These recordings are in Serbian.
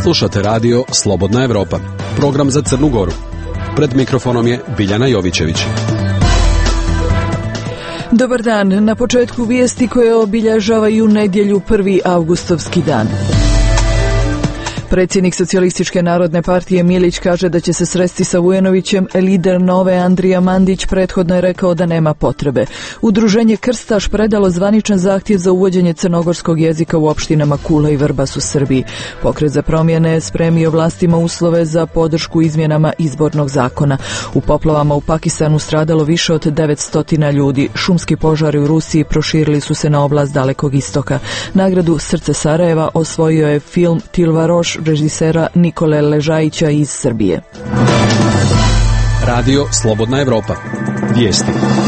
Slušate radio Slobodna Evropa, program za Crnu Goru. Pred mikrofonom je Biljana Jovićević. Dobar dan. Na početku vijesti koje obilježavaju nedjelju 1. avgustovski dan. Predsjednik Socijalističke narodne partije Milić kaže da će se sresti sa Vujanovićem. Lider Nove Andrija Mandić prethodno je rekao da nema potrebe. Udruženje Krstaš predalo zvaničan zahtjev za uvođenje crnogorskog jezika u opštinama Kula i Vrbas u Srbiji. Pokret za promjene je spremio vlastima uslove za podršku izmjenama izbornog zakona. U poplavama u Pakistanu stradalo više od 900 ljudi. Šumski požari u Rusiji proširili su se na oblast Dalekog istoka. Nagradu Srce Sarajeva osvojio je film Tilvaroš režisera Nikole Ležajića iz Srbije. Radio Slobodna Evropa. Vijesti.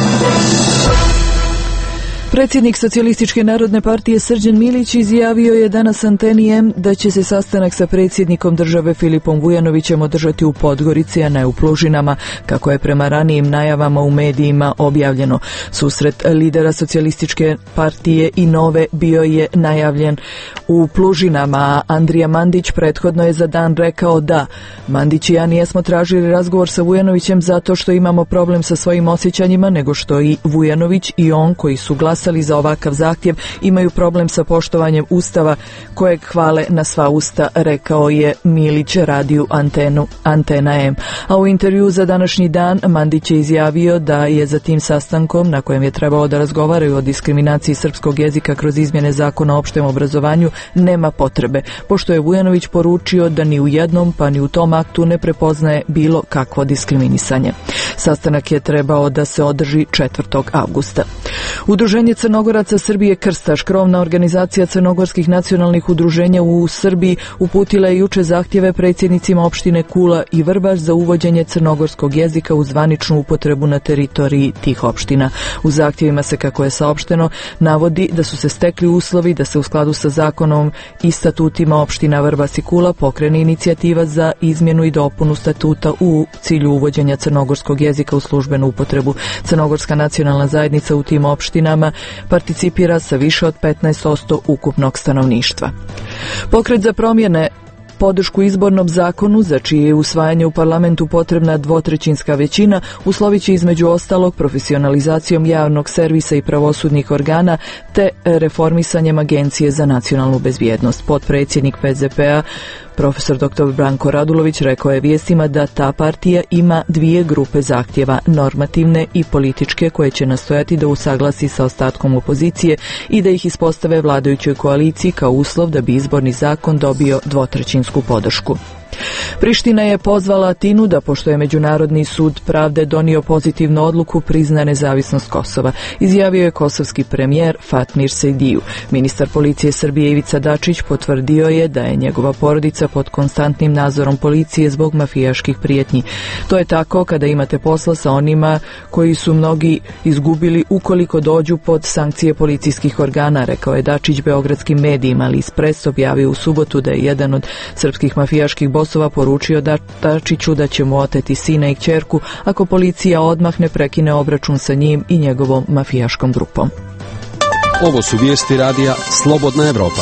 Predsjednik Socijalističke narodne partije Srđan Milić izjavio je danas Anteni M da će se sastanak sa predsjednikom države Filipom Vujanovićem održati u Podgorici, a ne u Plužinama, kako je prema ranijim najavama u medijima objavljeno. Susret lidera Socijalističke partije i Nove bio je najavljen u Plužinama, a Andrija Mandić prethodno je za dan rekao da Mandić i ja nijesmo tražili razgovor sa Vujanovićem zato što imamo problem sa svojim osjećanjima, nego što i Vujanović i on koji su glasali za ovakav zahtjev imaju problem sa poštovanjem Ustava kojeg hvale na sva usta, rekao je Milić radiju Antena M. A u intervju za današnji dan Mandić je izjavio da je za tim sastankom, na kojem je trebalo da razgovaraju o diskriminaciji srpskog jezika kroz izmjene zakona o opštem obrazovanju, nema potrebe, pošto je Vujanović poručio da ni u jednom pa ni u tom aktu ne prepoznaje bilo kakvo diskriminisanje. Sastanak je trebao da se održi 4. avgusta. Udruženje Crnogoraca Srbije Krstaš, krovna organizacija crnogorskih nacionalnih udruženja u Srbiji, uputila je juče zahtjeve predsjednicima opštine Kula i Vrbas za uvođenje crnogorskog jezika u zvaničnu upotrebu na teritoriji tih opština. U zahtjevima se, kako je saopšteno, navodi da su se stekli uslovi da se u skladu sa zakonom i statutima opština Vrbas i Kula pokrene inicijativa za izmjenu i dopunu statuta u cilju uvođenja crnogorskog jezika u službenu upotrebu. Crnogorska nacionalna zajednica u tim opštinama participira sa više od 15% ukupnog stanovništva. Pokret za promjene podršku izbornom zakonu, za čije je usvajanje u parlamentu potrebna dvotrećinska većina, uslovit će između ostalog profesionalizacijom javnog servisa i pravosudnih organa te reformisanjem Agencije za nacionalnu bezbjednost. Potpredsjednik PZP-a profesor dr. Branko Radulović rekao je vijestima da ta partija ima dvije grupe zahtjeva, normativne i političke, koje će nastojati da usaglasi sa ostatkom opozicije i da ih ispostave vladajućoj koaliciji kao uslov da bi izborni zakon dobio dvotrećinsku podršku. Priština je pozvala Atinu da, pošto je Međunarodni sud pravde donio pozitivnu odluku, prizna nezavisnost Kosova, izjavio je kosovski premijer Fatmir Sejdiju. Ministar policije Srbije Ivica Dačić potvrdio je da je njegova porodica pod konstantnim nadzorom policije zbog mafijaških prijetnji. To je tako kada imate posla sa onima koji su mnogi izgubili ukoliko dođu pod sankcije policijskih organa, rekao je Dačić beogradskim medijima, ali Pres objavio u subotu da je jedan od srpskih mafijaških bosova poručio Dačiću da će mu oteti sina i kćerku ako policija odmah ne prekine obračun sa njim i njegovom mafijaškom grupom. Ovo su vijesti radija Slobodna Evropa.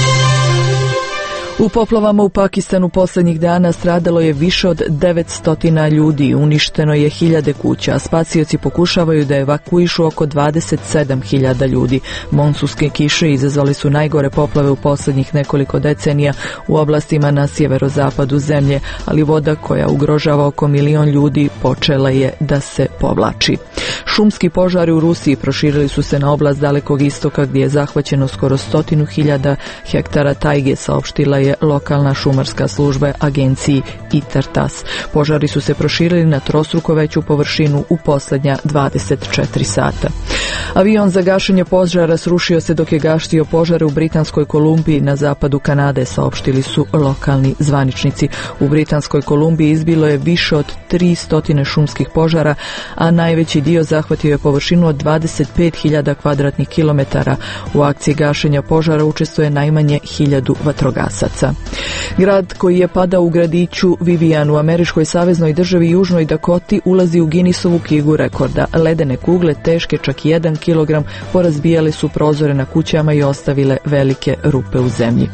U poplavama u Pakistanu posljednjih dana stradalo je više od 900 ljudi, uništeno je 1000 kuća, a spasioci pokušavaju da evakuišu oko 27.000 ljudi. Monsunske kiše izazvali su najgore poplave u posljednjih nekoliko decenija u oblastima na sjeverozapadu zemlje, ali voda koja ugrožava oko 1 milion ljudi počela je da se povlači. Šumski požari u Rusiji proširili su se na oblast Dalekog istoka gdje je zahvaćeno skoro 100.000 hektara tajge, saopštila je lokalna šumarska služba agenciji ITAR-TASS. Požari su se proširili na trostruko veću površinu u posljednja 24 sata. Avion za gašenje požara srušio se dok je gaštio požare u Britanskoj Kolumbiji na zapadu Kanade, saopštili su lokalni zvaničnici. U Britanskoj Kolumbiji izbilo je više od 300 šumskih požara, a najveći dio zahvatio je površinu od 25.000 kvadratnih kilometara. U akciji gašenja požara učestvuje najmanje 1000 vatrogasaca. Grad koji je padao u gradiću Vivian u američkoj saveznoj državi Južnoj Dakoti ulazi u Guinnessovu knjigu rekorda. Ledene kugle teške čak 1 kilogram porazbijale su prozore na kućama i ostavile velike rupe u zemlji.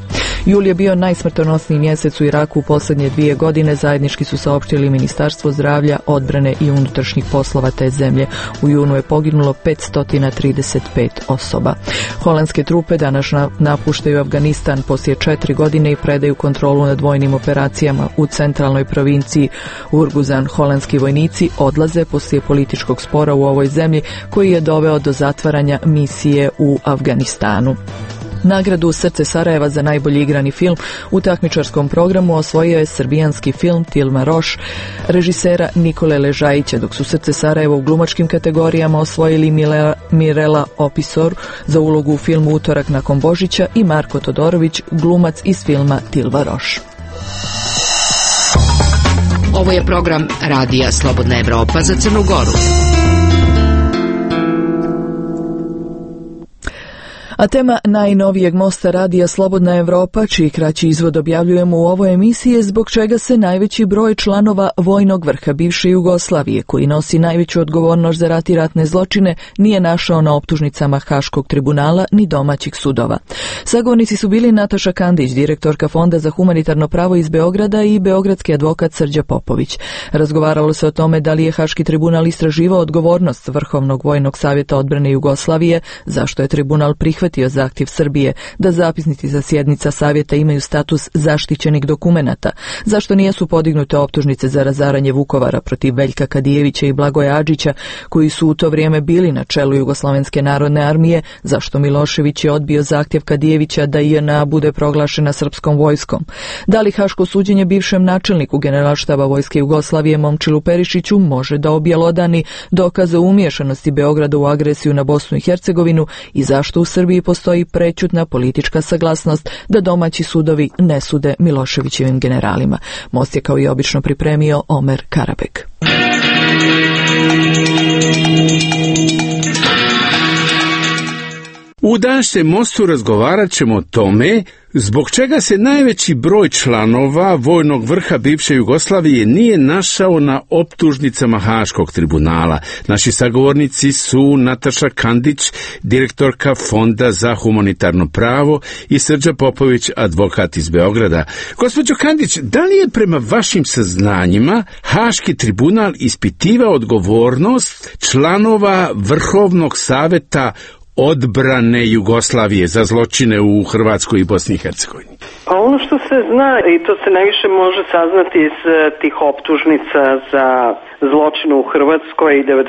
Jul je bio najsmrtonosniji mjesec u Iraku u posljednje 2 godine, zajednički su saopštili Ministarstvo zdravlja, odbrane i unutrašnjih poslova te zemlje. U junu je poginulo 535 osoba. Holandske trupe danas napuštaju Afganistan poslije 4 godine i predaju kontrolu nad vojnim operacijama u centralnoj provinciji Urguzan. Holandski vojnici odlaze poslije političkog spora u ovoj zemlji koji je doveo do zatvaranja misije u Afganistanu. Nagradu Srce Sarajeva za najbolji igrani film u takmičarskom programu osvojio je srbijanski film Tilma Roš režisera Nikole Ležajića, dok su Srce Sarajeva u glumačkim kategorijama osvojili Mirela Opisor za ulogu u filmu Utorak nakon Božića i Marko Todorović, glumac iz filma Tilva Roš. Ovo je program Radija Slobodna Evropa za Crnu Goru. A tema najnovijeg mosta Radija Slobodna Evropa, čiji kraći izvod objavljujemo u ovoj emisiji, je zbog čega se najveći broj članova vojnog vrha bivše Jugoslavije, koji nosi najveću odgovornost za rat i ratne zločine, nije našao na optužnicama Haškog tribunala ni domaćih sudova. Sagovornici su bili Nataša Kandić, direktorka Fonda za humanitarno pravo iz Beograda, i beogradski advokat Srđa Popović. Razgovaralo se o tome da li je Haški tribunal istraživao odgovornost Vrhovnog vojnog savjeta odbrane Jugoslavije, zašto je tribunal prihvatio zahtjev Srbije da zapisnici sa sjednica savjeta imaju status zaštićenih dokumenata, zašto nijesu podignute optužnice za razaranje Vukovara protiv Veljka Kadijevića i Blagoja Adžića, koji su u to vrijeme bili na čelu Jugoslovenske narodne armije, zašto Milošević je odbio zahtjev Kadijevića da JNA bude proglašena srpskom vojskom, da li haško suđenje bivšem načelniku Generalštaba vojske Jugoslavije Momčilu Perišiću može da objelodani dokaze umiješanosti Beograda u agresiju na Bosnu i Hercegovinu i zašto u Srbiji postoji prećutna politička saglasnost da domaći sudovi ne sude Miloševićevim generalima. Most je kao i obično pripremio Omer Karabek. U današnjem mostu razgovarat ćemo o tome zbog čega se najveći broj članova vojnog vrha bivše Jugoslavije nije našao na optužnicama Haškog tribunala. Naši sagovornici su Nataša Kandić, direktorka Fonda za humanitarno pravo, i Srđa Popović, advokat iz Beograda. Gospođo Kandić, da li je prema vašim saznanjima Haški tribunal ispitivao odgovornost članova Vrhovnog saveta odbrane Jugoslavije za zločine u Hrvatskoj i Bosni i Hercegovini? Pa ono što se zna, i to se najviše može saznati iz tih optužnica za zločine u Hrvatskoj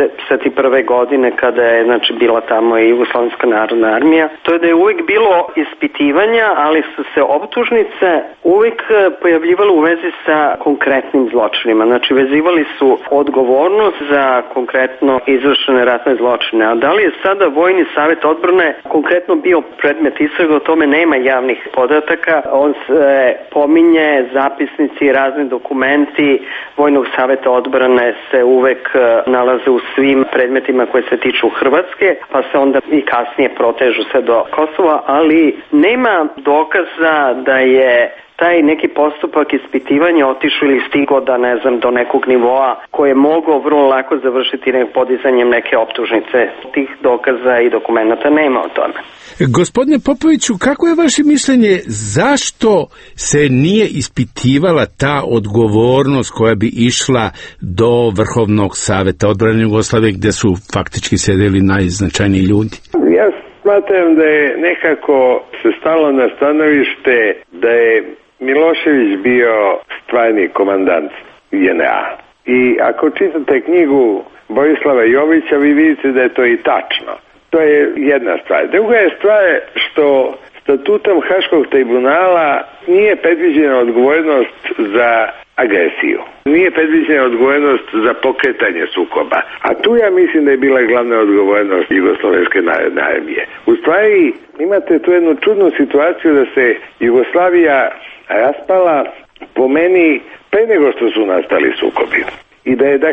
1991. godine kada je bila tamo i Jugoslovenska narodna armija, to je da je uvijek bilo ispitivanja, ali su se optužnice uvijek pojavljivale u vezi sa konkretnim zločinima. Znači vezivali su odgovornost za konkretno izvršene ratne zločine. A da li je sada Vojni savjet odbrane konkretno bio predmet istrage, o tome nema javnih podataka. On se pominje, zapisnici i razni dokumenti Vojnog savjeta odbrane se uvek nalaze u svim predmetima koje se tiču Hrvatske, pa se onda i kasnije protežu sve do Kosova, ali nema dokaza da je taj neki postupak ispitivanja otišao ili stigo do nekog nivoa koje je mogao vrlo lako završiti podizanjem neke optužnice. Tih dokaza i dokumenta nema o tome. Gospodine Popoviću, kako je vaše mišljenje, zašto se nije ispitivala ta odgovornost koja bi išla do Vrhovnog savjeta odbrane Jugoslavije, gdje su faktički sedeli najznačajniji ljudi? Ja smatram da je nekako se stalo na stanovište da je Milošević bio stvarni komandant JNA. I ako čitate knjigu Borislava Jovića, vi vidite da je to i tačno. To je jedna stvar. Druga je stvar što statutom Haškog tribunala nije predviđena odgovornost za agresiju. Nije predviđena odgovornost za pokretanje sukoba. A tu ja mislim da je bila glavna odgovornost Jugoslovenske narodne armije. U stvari imate tu jednu čudnu situaciju da se Jugoslavija raspala po meni pre nego što su nastali sukobi. I da je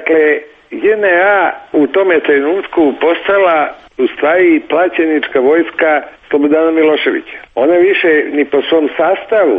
JNA u tome trenutku postala u stvari plaćenička vojska Slobodana Miloševića. Ona više ni po svom sastavu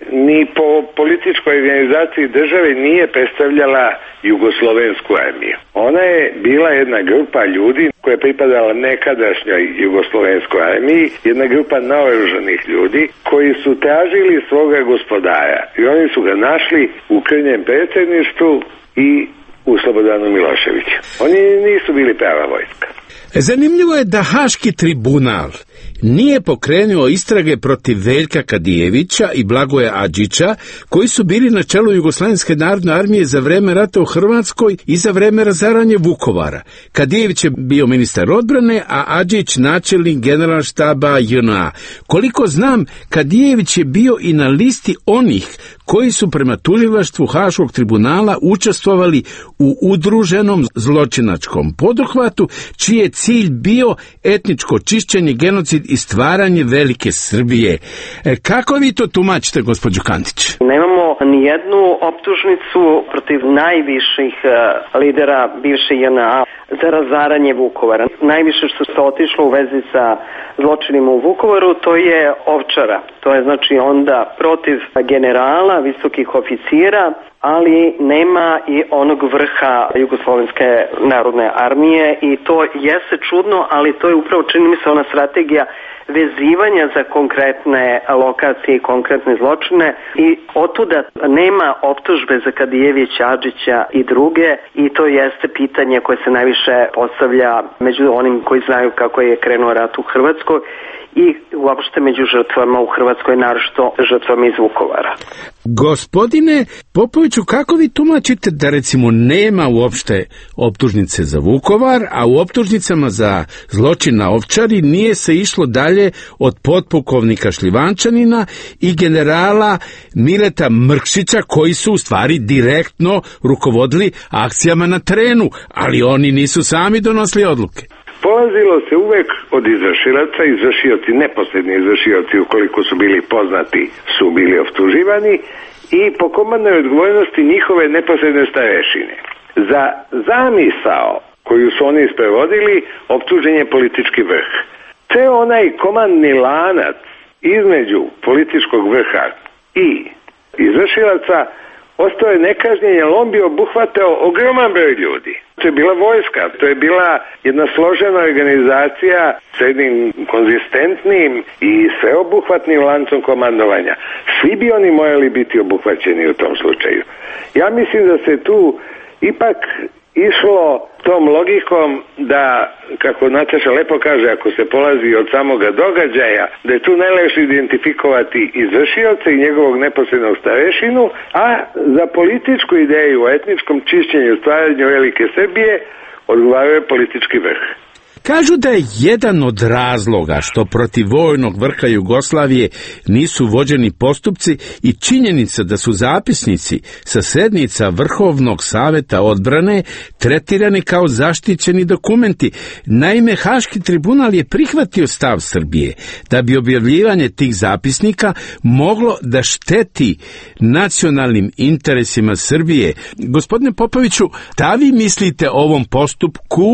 ni po političkoj organizaciji države nije predstavljala jugoslovensku armiju. Ona je bila jedna grupa ljudi koja je pripadala nekadašnjoj jugoslovenskoj armiji, jedna grupa naoružanih ljudi koji su tražili svoga gospodara i oni su ga našli u krnjem predsjedništvu i u Slobodanu Miloševiću. Oni nisu bili prava vojska. Zanimljivo je da Haški tribunal nije pokrenuo istrage protiv Veljka Kadijevića i Blagoja Adžića, koji su bili na čelu Jugoslavenske narodne armije za vreme rata u Hrvatskoj i za vreme razaranja Vukovara. Kadijević je bio ministar odbrane, a Adžić načelnik generalštaba JNA. Koliko znam, Kadijević je bio i na listi onih koji su prema tužilaštvu Haškog tribunala učestvovali u udruženom zločinačkom poduhvatu, čiji je cilj bio etničko čišćenje, genocid i stvaranje velike Srbije. Kako vi to tumačite, gospođo Kandić? Nemamo ni jednu optužnicu protiv najviših lidera bivše JNA za razaranje Vukovara. Najviše što se otišlo u vezi sa zločinima u Vukovaru, to je Ovčara. To je znači onda protiv generala, visokih oficira, ali nema i onog vrha Jugoslovenske narodne armije i to jeste čudno, ali to je upravo, čini mi se, ona strategija vezivanja za konkretne lokacije i konkretne zločine i otuda nema optužbe za Kadijevića, Adžića i druge i to jeste pitanje koje se najviše postavlja među onim koji znaju kako je krenuo rat u Hrvatskoj i uopšte među žrtvama u Hrvatskoj, naročito žrtvama iz Vukovara. Gospodine Popoviću, kako vi tumačite da recimo nema uopšte optužnice za Vukovar, a u optužnicama za zločin na Ovčari nije se išlo dalje od potpukovnika Šljivančanina i generala Mileta Mrkšića, koji su u stvari direktno rukovodili akcijama na terenu, ali oni nisu sami donosili odluke? Polazilo se uvek od izvršilaca, izvršioci, neposredni izvršioci, ukoliko su bili poznati, su bili optuživani i po komandnoj odgovornosti njihove neposredne starešine. Za zamisao koju su oni isprevodili, optužen je politički vrh. Te onaj komandni lanac između političkog vrha i izvršilaca ostao je nekažnjen, jer on bi obuhvatao ogroman broj ljudi. To je bila vojska, to je bila jedna složena organizacija s jednim konzistentnim i sveobuhvatnim lancom komandovanja. Svi bi oni morali biti obuhvaćeni u tom slučaju. Ja mislim da se tu ipak išlo tom logikom da, kako Nataša lepo kaže, ako se polazi od samoga događaja, da je tu najlakše identifikovati izvršioca i njegovog neposrednog starešinu, a za političku ideju o etničkom čišćenju, stvaranju velike Srbije odgovaraju politički vrh. Kažu da je jedan od razloga što protiv vojnog vrha Jugoslavije nisu vođeni postupci i činjenica da su zapisnici sa sednica Vrhovnog saveta odbrane tretirani kao zaštićeni dokumenti. Naime, Haški tribunal je prihvatio stav Srbije da bi objavljivanje tih zapisnika moglo da šteti nacionalnim interesima Srbije. Gospodine Popoviću, da vi mislite o ovom postupku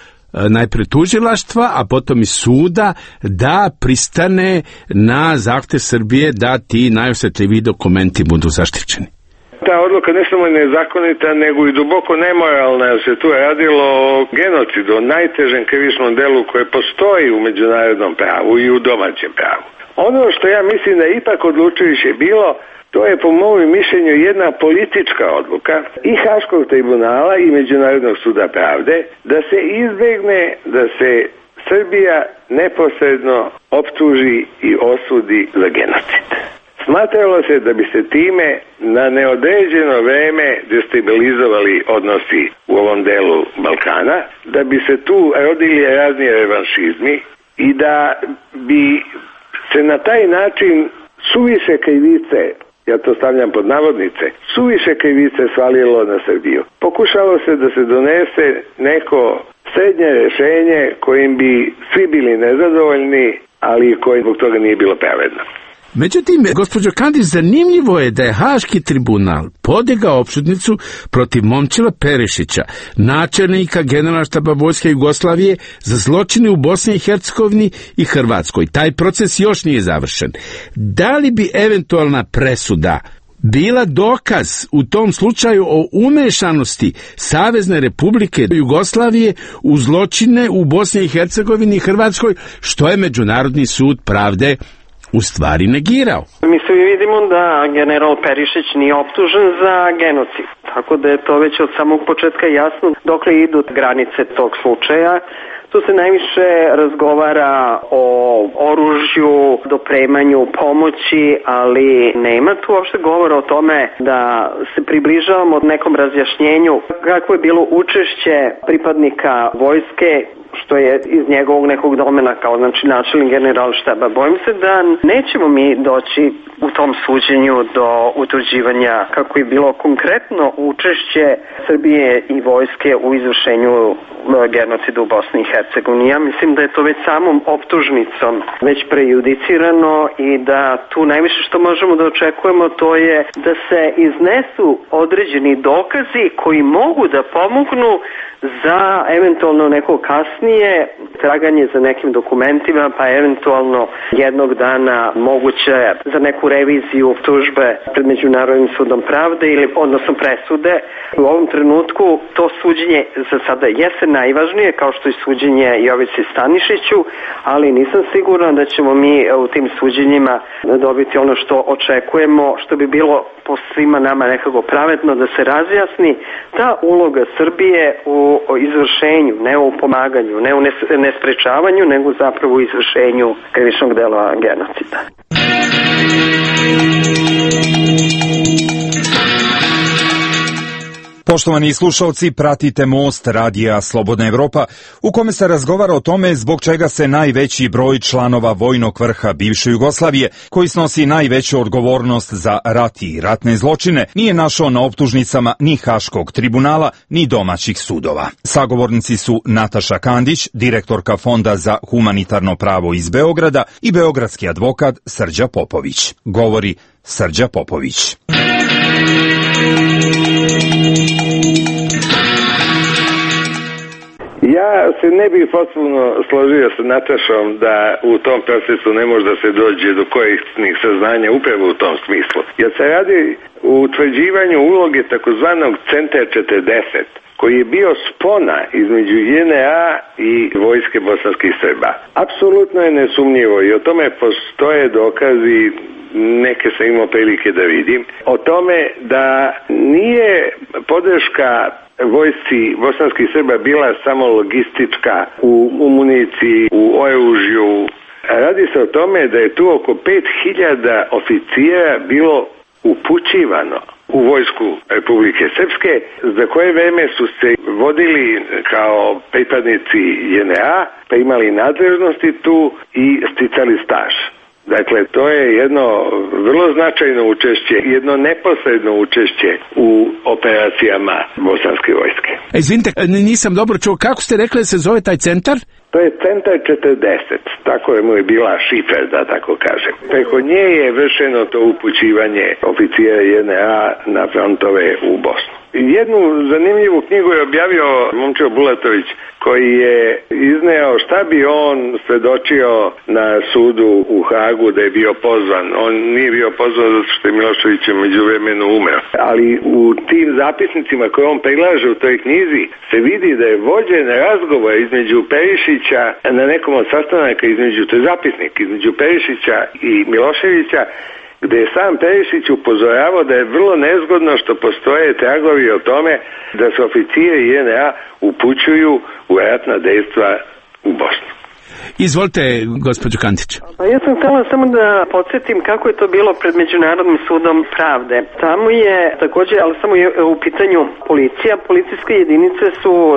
najpre tužilaštva, a potom i suda, da pristane na zahtev Srbije da ti najosjetljiviji dokumenti budu zaštićeni? Ta odluka ne samo nezakonita, nego i duboko nemoralna, jer se tu je radilo o genocidu, o najtežem krivičnom delu koje postoji u međunarodnom pravu i u domaćem pravu. Ono što ja mislim da je ipak odlučujuće bilo, to je po mojem mišljenju jedna politička odluka i Haškog tribunala i Međunarodnog suda pravde da se izbegne da se Srbija neposredno optuži i osudi za genocid. Smatralo se da bi se time na neodređeno vreme destabilizovali odnosi u ovom delu Balkana, da bi se tu rodili razni revanšizmi i da bi se na taj način suviše krivice, ja to stavljam pod navodnice, suviše krivice svalilo na Srbiju. Pokušalo se da se donese neko srednje rješenje kojim bi svi bili nezadovoljni, ali koji zbog toga nije bilo pravedno. Međutim, gospođo Kandić, zanimljivo je da je Haški tribunal podigao optužnicu protiv Momčila Perišića, načelnika Generalštaba Vojske Jugoslavije, za zločine u Bosni i Hercegovini i Hrvatskoj. Taj proces još nije završen. Da li bi eventualna presuda bila dokaz u tom slučaju o umešanosti Savezne Republike Jugoslavije u zločine u Bosni i Hercegovini i Hrvatskoj, što je Međunarodni sud pravde u stvari negirao? Mi svi vidimo da general Perišić nije optužen za genocid, tako da je to već od samog početka jasno dokle idu granice tog slučaja. Tu se najviše razgovara o oružju, dopremanju pomoći, ali nema tu uopšte govora o tome da se približavamo nekom razjašnjenju kako je bilo učešće pripadnika vojske, što je iz njegovog nekog domena kao načelnik Generalštaba. Bojim se da nećemo mi doći u tom suđenju do utvrđivanja kako je bilo konkretno učešće Srbije i vojske u izvršenju genocida u Bosni i Hercegovini. Ja mislim da je to već samom optužnicom već prejudicirano i da tu najviše što možemo da očekujemo to je da se iznesu određeni dokazi koji mogu da pomognu za eventualno neko kasnije traganje za nekim dokumentima, pa eventualno jednog dana moguće za neku reviziju tužbe pred Međunarodnim sudom pravde ili odnosno presude. U ovom trenutku to suđenje za sada jeste najvažnije, kao što je suđenje Jovici Stanišiću, ali nisam siguran da ćemo mi u tim suđenjima dobiti ono što očekujemo, što bi bilo po svima nama nekako pravedno da se razjasni ta uloga Srbije u izvršenju, ne u pomaganju, ne u nesprečavanju, nego zapravo u izvršenju krivičnog dela genocida. Poštovani slušalci, pratite Most radija Slobodna Evropa, u kome se razgovara o tome zbog čega se najveći broj članova vojnog vrha bivše Jugoslavije, koji snosi najveću odgovornost za rat i ratne zločine, nije našao na optužnicama ni Haškog tribunala, ni domaćih sudova. Sagovornici su Nataša Kandić, direktorka Fonda za humanitarno pravo iz Beograda, i beogradski advokat Srđa Popović. Govori Srđa Popović. Ja se ne bih potpuno složio sa Natašom da u tom procesu ne može da se dođe do korisnih saznanja upravo u tom smislu. Jer se radi u utvrđivanju uloge takozvanog Centar 40, koji je bio spona između JNA i vojske bosanskih Srba. Apsolutno je nesumnjivo i o tome postoje dokazi, neke sam imao prilike da vidim, o tome da nije podrška vojsci bosanskih Srba bila samo logistička u municiji, u oružju. Radi se o tome da je tu oko 5000 oficira bilo upućivano u vojsku Republike Srpske, za koje vreme su se vodili kao pripadnici JNA, pa imali nadležnosti tu i sticali staž. Dakle, to je jedno vrlo značajno učešće, jedno neposredno učešće u operacijama bosanske vojske. Izvinite, nisam dobro čuo, kako ste rekli da se zove taj centar? To je Centar 40, tako je mu je bila šifer, da tako kažem. Preko nje je vršeno to upućivanje oficira JNA na frontove u Bosnu. Jednu zanimljivu knjigu je objavio Momčilo Bulatović, koji je izneo šta bi on svedočio na sudu u Hagu da je bio pozvan. On nije bio pozvan zato što je Milošević međuvremenu umeo. Ali u tim zapisnicima koje on prilaže u toj knjizi se vidi da je vođen razgovor između Perišića na nekom od sastanaka to je zapisnik između Perišića i Miloševića, gde je sam Perišić upozoravao da je vrlo nezgodno što postoje tragovi o tome da se oficiri JNA upućuju u ratna dejstva u Bosnu. Izvolite, gospođo Kandić. Ja sam htjela samo da podsjetim kako je to bilo pred Međunarodnim sudom pravde. Tamo je također, ali samo je u pitanju policija. Policijske jedinice su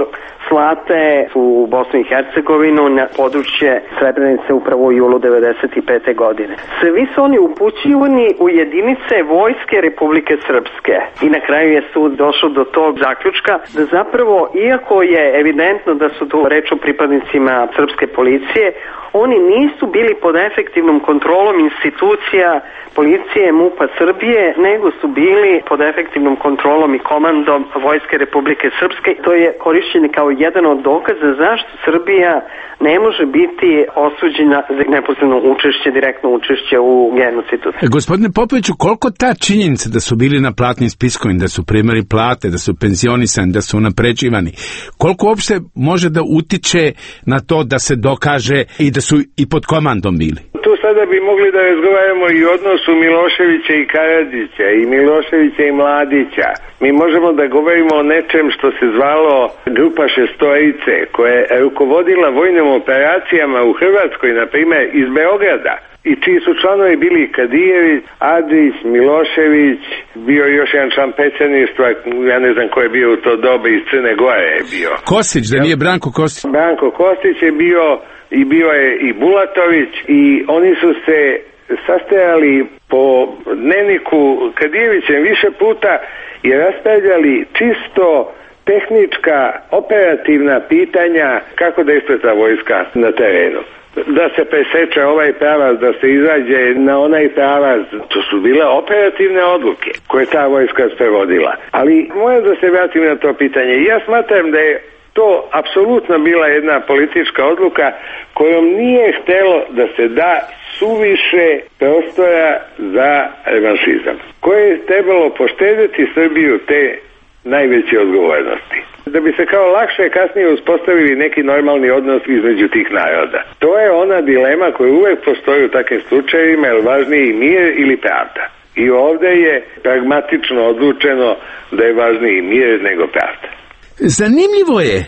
slate u Bosnu i Hercegovinu na područje Srebrenice upravo u julu 1995. godine. Svi su oni upućivani u jedinice Vojske Republike Srpske i na kraju je sud došao do tog zaključka da zapravo, iako je evidentno da su tu reč o pripadnicima srpske policije, oni nisu bili pod efektivnom kontrolom institucija policije MUP-a Srbije, nego su bili pod efektivnom kontrolom i komandom Vojske Republike Srpske. To je korišćeno kao jedan od dokaza zašto Srbija ne može biti osuđena za neposredno učešće, direktno učešće u genocidu. Gospodine Popoviću, koliko ta činjenica da su bili na platnim spiskovima, da su primali plate, da su penzionisani, da su napređivani, koliko uopšte može da utiče na to da se dokaže i da su i pod komandom bili? Tu sada bi mogli da razgovaramo i o odnosu Miloševića i Karađića, i Miloševića i Mladića. Mi možemo da govorimo o nečem što se zvalo Grupa šestorice, koja je rukovodila vojnim operacijama u Hrvatskoj, na primjer iz Beograda, i čiji su članovi bili Kadijević, Adrić, Milošević, bio još jedan član predsjedništva, ja ne znam ko je bio u to doba, iz Crne Gore je bio. Kostić, da nije Branko Kostić? Branko Kostić je bio, i bio je i Bulatović, i oni su se sastajali po dnevniku Kadijevićem više puta i raspravljali čisto tehnička, operativna pitanja kako da ispreta vojska na terenu. Da se preseče ovaj pravac, da se izađe na onaj pravac. To su bile operativne odluke koje ta vojska sprovodila. Ali moram da se vratim na to pitanje. Ja smatram da je to apsolutno bila jedna politička odluka kojom nije htelo da se da suviše prostora za revanšizam, koje je trebalo poštediti Srbiju te najveće odgovornosti, da bi se kao lakše kasnije uspostavili neki normalni odnos između tih naroda. To je ona dilema koja uvek postoji u takvim slučajevima, je važniji mir ili pravda. I ovdje je pragmatično odlučeno da je važniji mir nego pravda. Zanimljivo je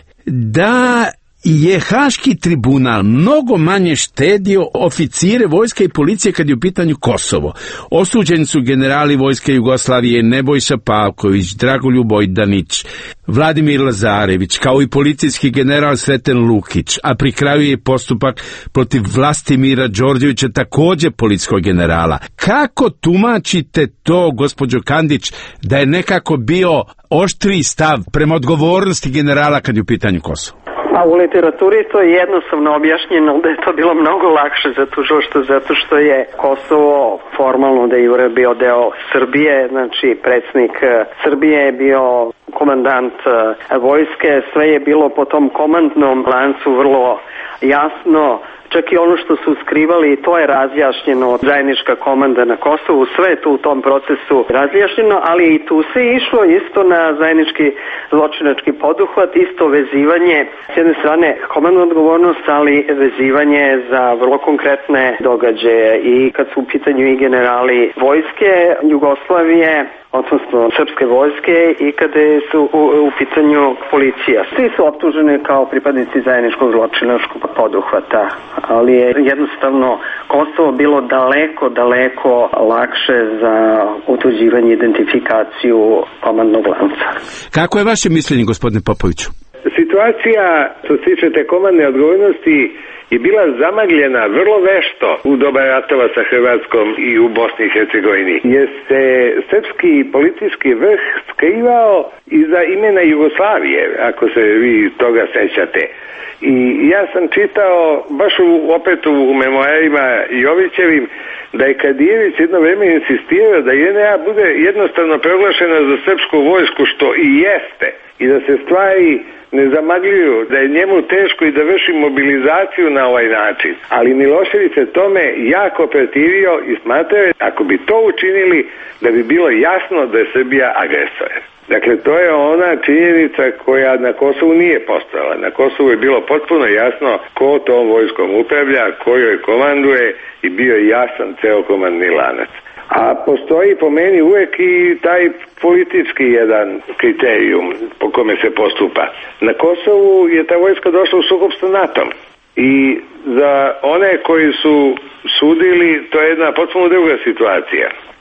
da je Haški tribunal mnogo manje štedio oficire vojske i policije kad je u pitanju Kosovo. Osuđeni su generali vojske Jugoslavije Nebojša Pavković, Dragoljub Ojdanić, Vladimir Lazarević, kao i policijski general Sreten Lukić, a pri kraju je postupak protiv Vlastimira Đorđevića, također policijskog generala. Kako tumačite to, gospođo Kandić, da je nekako bio oštriji stav prema odgovornosti generala kad je u pitanju Kosovo? A u literaturi to je jednostavno objašnjeno da je to bilo mnogo lakše zato što je Kosovo formalno de jure bio deo Srbije, znači predsjednik Srbije je bio komandant vojske, sve je bilo po tom komandnom lancu vrlo jasno. Čak i ono što su skrivali, to je razjašnjeno, zajednička komanda na Kosovu, sve je tu u tom procesu razjašnjeno, ali i tu se išlo isto na zajednički zločinački poduhvat, isto vezivanje, s jedne strane komandna odgovornost, ali vezivanje za vrlo konkretne događaje. I kad su u pitanju i generali vojske Jugoslavije, odnosno srpske vojske, i kada su u pitanju policija. Svi su optuženi kao pripadnici zajedničkog zločinačkog poduhvata, ali je jednostavno Kosovo bilo daleko lakše za utvrđivanje, identifikaciju komandnog lanca. Kako je vaše mišljenje, gospodine Popoviću? Situacija, što se tiče te komandne odgovornosti, je bila zamagljena vrlo vešto u doba ratova sa Hrvatskom i u Bosni i Hercegovini, jer se srpski politički vrh skrivao iza imena Jugoslavije, ako se vi toga sećate. I ja sam čitao baš opet u memoarima Jovićevim da je Kadijević jedno vreme insistirao da JNA bude jednostavno proglašena za srpsku vojsku, što i jeste, i da se stvari ne zamagljuju, da je njemu teško i da vrši mobilizaciju na ovaj način. Ali Milošević se tome jako protivio i smatrao je, ako bi to učinili, da bi bilo jasno da je Srbija agresor. Dakle, to je ona činjenica koja na Kosovu nije postojala. Na Kosovu je bilo potpuno jasno ko tom vojskom upravlja, ko joj komanduje, i bio je jasan ceo komandni lanac. A postoji po meni uvek i taj politički jedan kriterijum po kome se postupa. Na Kosovu je ta vojska došla u sukob sa NATO-om. I za one koji su sudili, to je jedna potpuno druga situacija.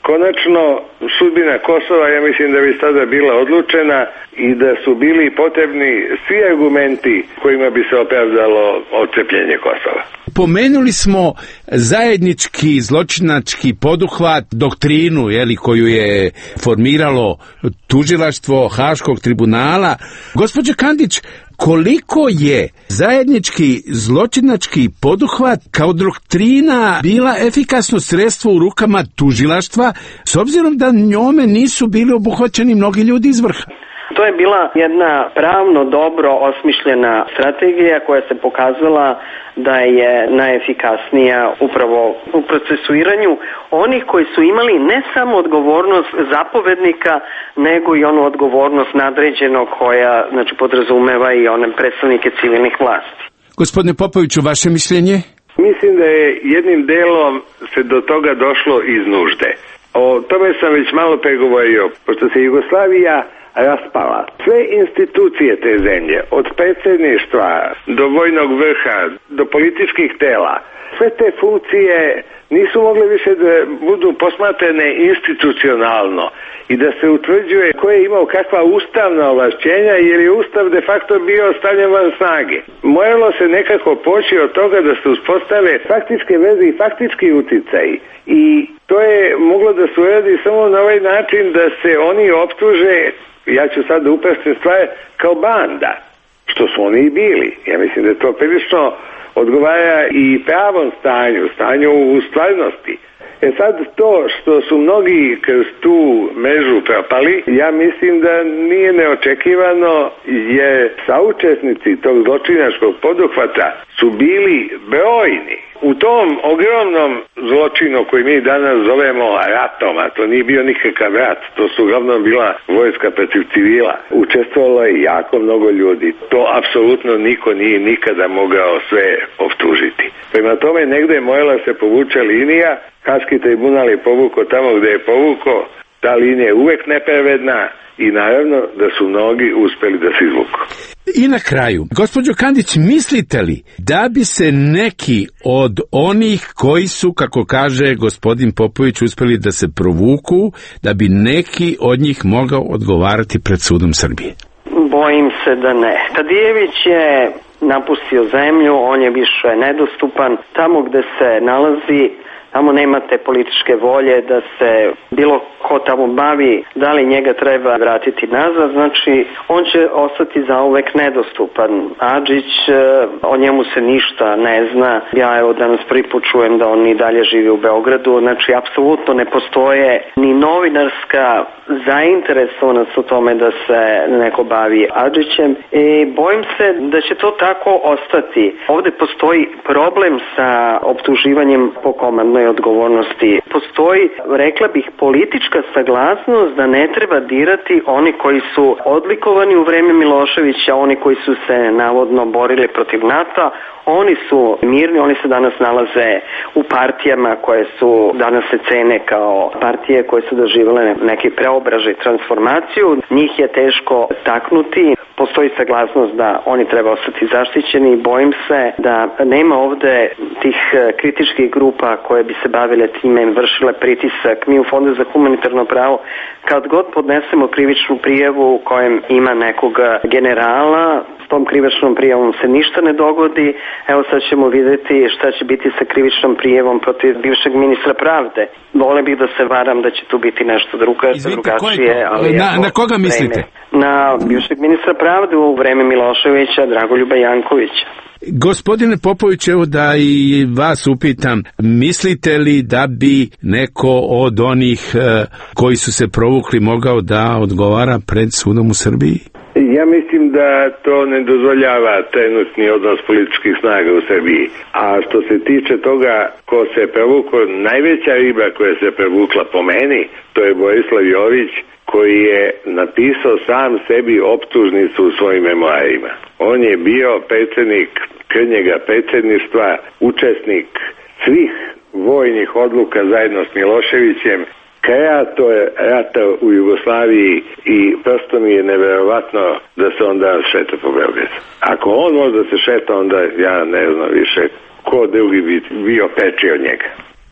konačno sudbina Kosova, ja mislim da bi sada bila odlučena i da su bili potrebni svi argumenti kojima bi se opravdalo odcepljenje Kosova. Pomenuli smo zajednički zločinački poduhvat, doktrinu koju je formiralo tužilaštvo Haškog tribunala. Gospođo Kandić, koliko je zajednički zločinački poduhvat kao doktrina bila efikasno sredstvo u rukama tužilaštva, s obzirom da njome nisu bili obuhvaćeni mnogi ljudi iz vrha? To je bila jedna pravno dobro osmišljena strategija koja se pokazala da je najefikasnija upravo u procesuiranju onih koji su imali ne samo odgovornost zapovednika, nego i onu odgovornost nadređenog koja podrazumeva i one predstavnike civilnih vlasti. Gospodine Popoviću, vaše mišljenje? Mislim da je jednim delom se do toga došlo iz nužde. O tome sam već malo pregovorio, pošto se Jugoslavija raspala. Sve institucije te zemlje, od predsjedništva do vojnog vrha, do političkih tela, sve te funkcije nisu mogle više da budu posmatrane institucionalno i da se utvrđuje ko je imao kakva ustavna ovlašćenja, jer je ustav de facto bio stavljen van snage. Moralo se nekako poći od toga da se uspostave faktičke veze i faktički uticaji. I to je moglo da se uradi samo na ovaj način da se oni optuže, ja ću sad da uprastim stvari, kao banda, što su oni i bili. Ja mislim da to prilično odgovara i pravom stanju u stvarnosti. Sad to što su mnogi kroz tu mrežu propali, ja mislim da nije neočekivano, jer saučesnici tog zločinačkog poduhvata su bili brojni. U tom ogromnom zločinu koji mi danas zovemo ratom, a to nije bio nikakav rat, to su uglavnom bila vojska protiv civila, učestvovalo je jako mnogo ljudi. To apsolutno niko nije nikada mogao sve optužiti. Prema tome negde je morala se povuče linija, Haški tribunal je povukao tamo gde je povukao, ta linija je uvek nepravedna i naravno da su mnogi uspeli da se izvuku. I na kraju, gospođo Kandić, mislite li da bi se neki od onih koji su, kako kaže gospodin Popović, uspeli da se provuku, da bi neki od njih mogao odgovarati pred sudom Srbije? Bojim se da ne. Tadijević je napustio zemlju, on je više nedostupan. Tamo gde se nalazi, tamo nemate političke volje da se bilo ko tamo bavi, da li njega treba vratiti nazad, znači on će ostati zauvek nedostupan. Adžić, o njemu se ništa ne zna, ja evo danas prvi put čujem da on i dalje živi u Beogradu, znači apsolutno ne postoje ni novinarska zainteresovanost u tome da se neko bavi Adžićem i bojim se da će to tako ostati. Ovde postoji problem sa optuživanjem po komandnoj odgovornosti. Postoji, rekla bih, politička saglasnost da ne treba dirati oni koji su odlikovani u vreme Miloševića, oni koji su se navodno borili protiv NATO, oni su mirni, oni se danas nalaze u partijama koje su danas se cene kao partije koje su doživjele neki preobražaj, transformaciju. Njih je teško taknuti. Postoji saglasnost da oni treba ostati zaštićeni i bojim se da nema ovde tih kritičkih grupa koje bi se bavile time, vršile pritisak. Mi u Fondu za humanitarno pravo, kad god podnesemo krivičnu prijavu u kojem ima nekog generala, s tom krivičnom prijavom se ništa ne dogodi. Evo sad ćemo vidjeti šta će biti sa krivičnom prijavom protiv bivšeg ministra pravde. Vole bih da se varam da će tu biti nešto drugačije. Ali na koga mislite? Na bivšeg ministra pravde u vreme Miloševića, Dragoljuba Jankovića. Gospodine Popović, evo da i vas upitam, mislite li da bi neko od onih koji su se provukli mogao da odgovara pred sudom u Srbiji? Ja mislim da to ne dozvoljava trenutni odnos političkih snaga u Srbiji. A što se tiče toga ko se prevukao, najveća riba koja se prevukla po meni, to je Borislav Jović, koji je napisao sam sebi optužnicu u svojim memoarima. On je bio predsjednik krnjega predsjedništva, učesnik svih vojnih odluka zajedno s Miloševićem, kreator rata u Jugoslaviji i prosto mi je neverovatno da se onda šeta po Beogradu. Ako on može da se šeta, onda ja ne znam više ko drugi bi bio peči od njega.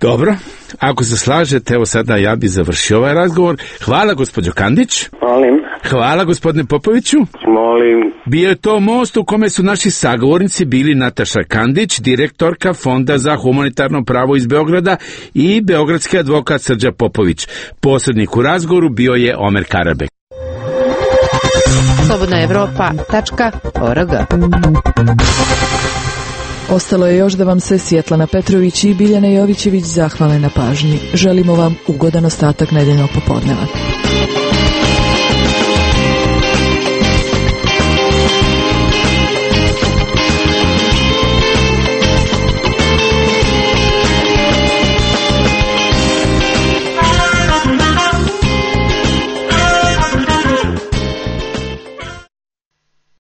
Dobro, ako se slažete, evo sada ja bi završio ovaj razgovor. Hvala gospođo Kandić. Molim. Hvala gospodine Popoviću. Molim. Bio je to most u kome su naši sagovornici bili Nataša Kandić, direktorka Fonda za humanitarno pravo iz Beograda, i beogradski advokat Srđa Popović. Posrednik u razgovoru bio je Omer Karabek. slobodnaevropa.org. Ostalo je još da vam se Svjetlana Petrović i Biljana Jovićević zahvale na pažnji. Želimo vam ugodan ostatak nedeljnog popodneva.